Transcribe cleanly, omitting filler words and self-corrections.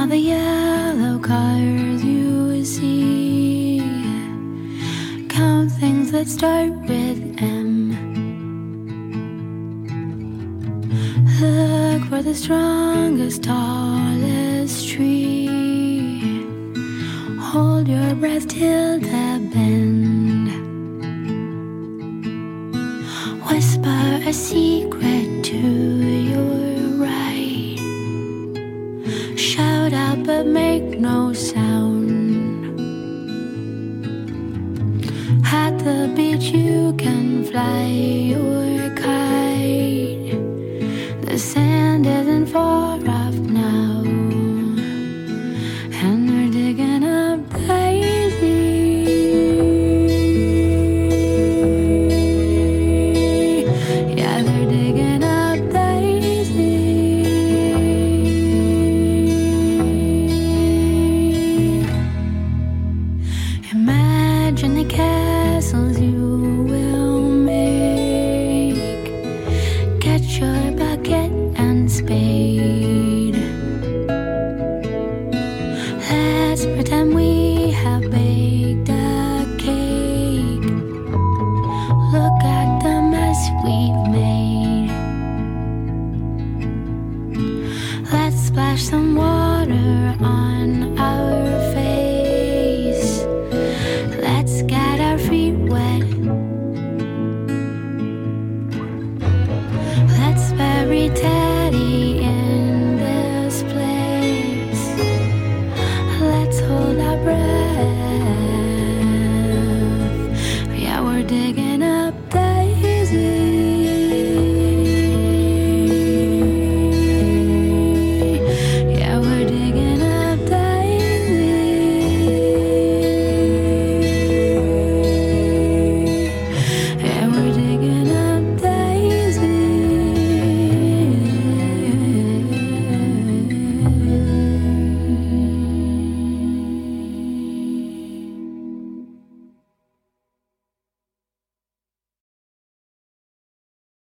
the yellow cars you see, count things that start with M. Look for the strongest, tallest tree. Hold your breath till the bend. Whisper a secret to your right. Shout out but make no sound. At the beach you can fly your kite. The sand isn't far off now, and they're digging up daisies. Yeah, they're digging up daisies. Imagine the castles you will make. Get your bucket and spade. Let's pretend we have baked a cake. Look at the mess we've made. Let's splash some water on our face. Let's get our feet wet. Let's bury Teddy in this place. Let's hold our breath. Yeah, we're digging up there.